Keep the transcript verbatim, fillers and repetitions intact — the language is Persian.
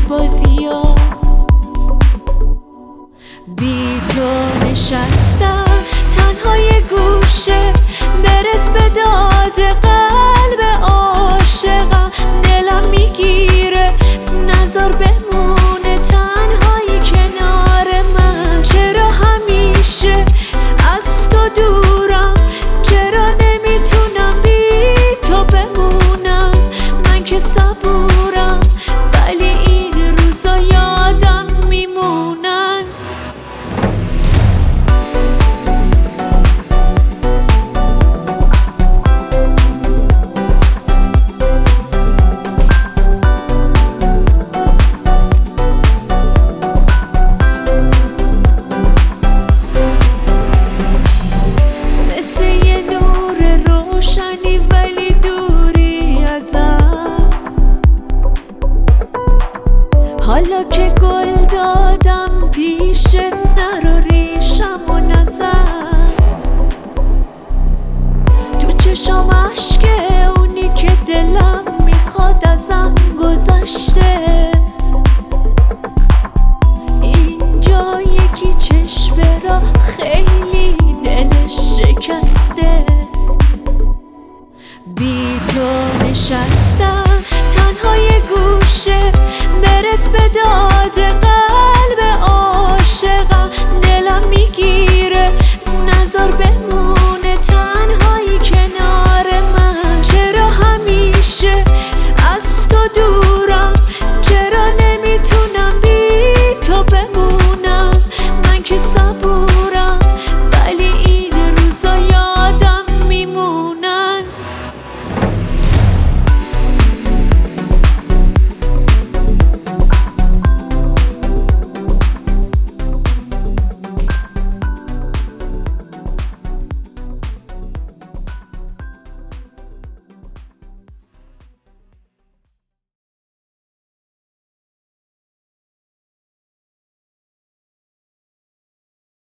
بازیا. بی تو نشستم تنها یه گوشه، برس به داد قلب عاشقم. دلم میگیره نذار بمونه تنهایی کنار من. چرا همیشه از تو دورم، چرا نمیتونم بی تو بمونم؟ من که صبورم ولی این روزا یادم میمونن. حالا که گل دادم پیش نرو ریشم و نزن. تو چشام عشق اونی که دلم میخواد ازم گذشته. اینجا یکی چشم را خیلی دلش شکسته. بی تو نشستم تنها یه گوشه، برس به داد